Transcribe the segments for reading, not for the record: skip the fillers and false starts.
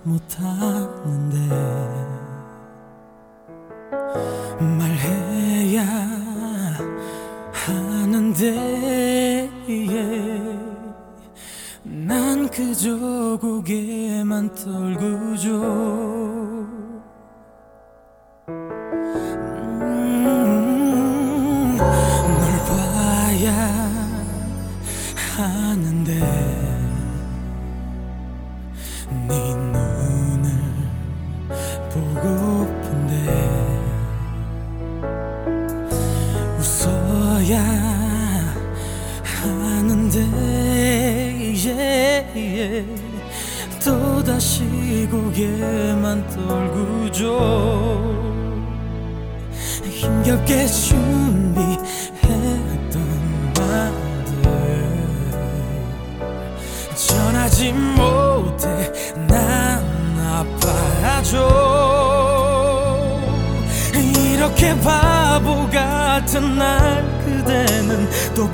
못하는데 말해야 하는데 난 그저 고개만 떨구죠. 널 봐야 하는데 네 눈을 보고픈데 웃어야 하는데 또다시 고개만 떨구죠. 힘겹게 준비했던 말들 전하지 못해 난 아파하죠. 이렇게 바보 같은 날 그대는 또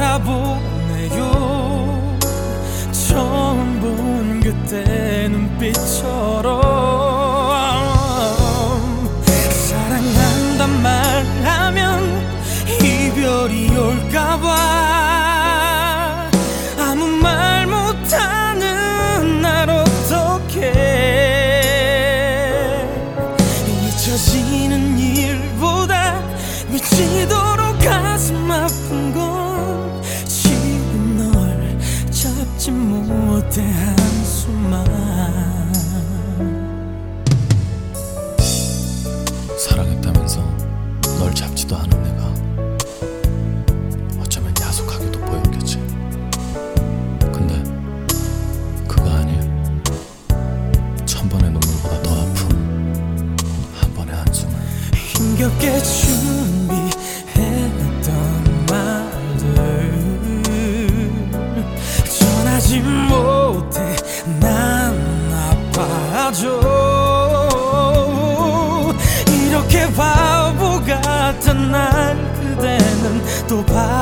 바라보네요. 처음 본 그때 눈빛처럼 사랑한단 말하면 이별이 올까봐 아무 말 못하는 날 어떡해. 잊혀지는 일보다 미치도록 가슴 아픈 건 지금 널 잡지 못해 한숨만. 사랑했다면서 널 잡지도 않은 내가 어쩌면 야속하게도 보였겠지. 근데 그거 아니야. 1000번의 눈물보다 더 아픈 한 번의 한숨을. 힘겹게 준비했던 말들 전하지 못해 난 아파하죠. 이렇게 바보 같은 날 그대는 또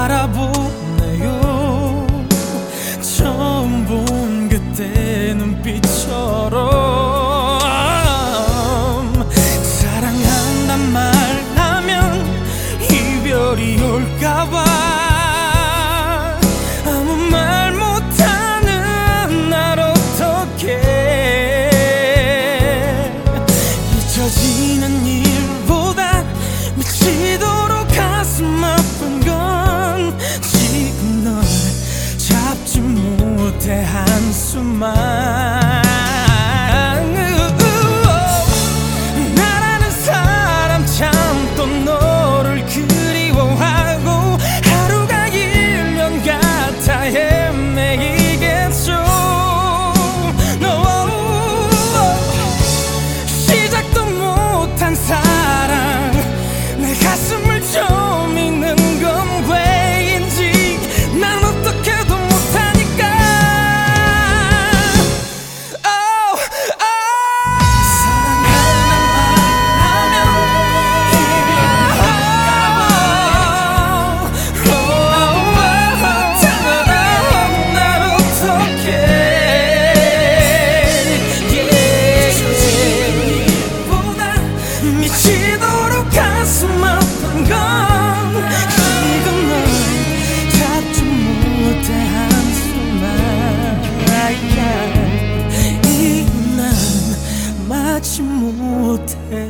바라보네요. 처음 본 그때 눈빛처럼 사랑한단 말하면 이별이 올까봐 아무 말 못하는 날 어떡해. 잊혀지는 일보다 미치도록 가슴 아픈 건 지금 널 잡지 못해 한숨만. 나라는 사람 참 또 너를 그리워하고 하루가 1년 같아 헤매이겠죠. 시작도 못한 사랑 내 가슴을 저미는 건 왜인지 난 어떻게도 못하니까. 미치도록 가슴 아픈 건 지금 널 잡지 못해 한숨만. 이건 난 마치 못해.